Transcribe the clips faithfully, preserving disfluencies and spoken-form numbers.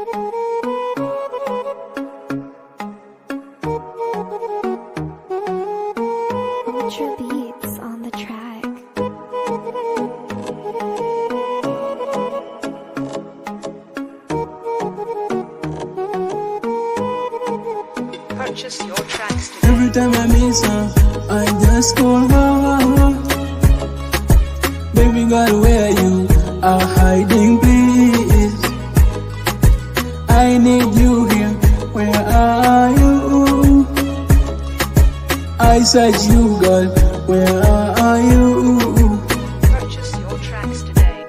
Ultra beats on the track. Purchase your tracks today. Every time I miss her, I just call her. Baby girl, where you are hiding, please. I need you here. Where are you? I search you, girl. Where are you? Purchase your tracks today.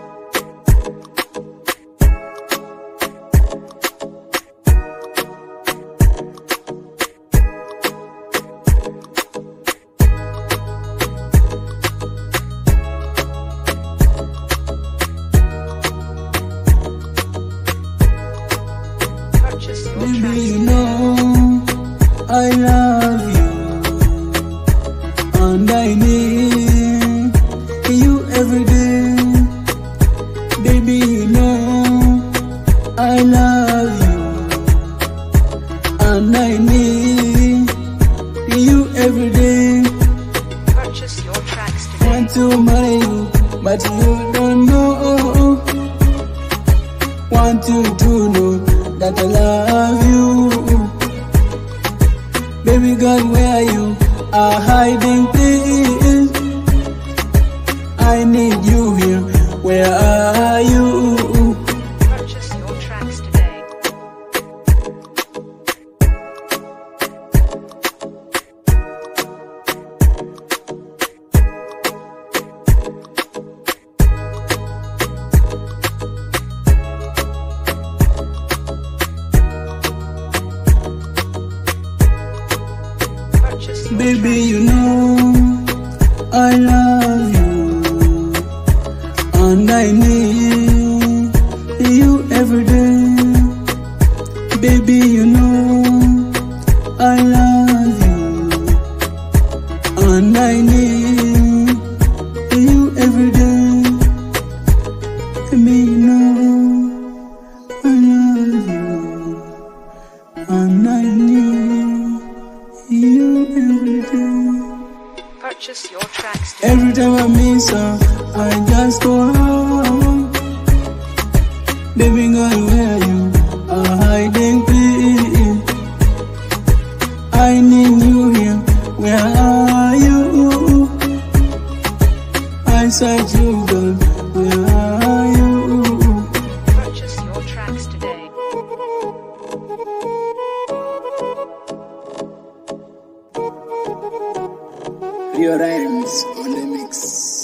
Purchase your Baby, tracks you today. know I love you, and I need you every day. Baby, you know I love you, and I need you every day. Purchase your tracks today. Want to marry you, but you don't know. Want you to know that I love you. Baby girl, where you are hiding, please. I need you here. Where are you? Purchase your tracks today. Purchase your Baby, tracks you today. know I love you, and I need you every day. Baby, you know I love you, and I need you every day. Baby, you know I love you, and I need you every day. Purchase your tracks today. Every time I miss her, I just go home. Baby girl, where you are hiding, please. I need you here. Where are you? I search you, girl. Where are you? Purchase your tracks today. Your rhymes on the mix.